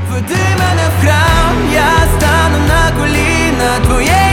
веди мене в храм, я стану на коліна твоєї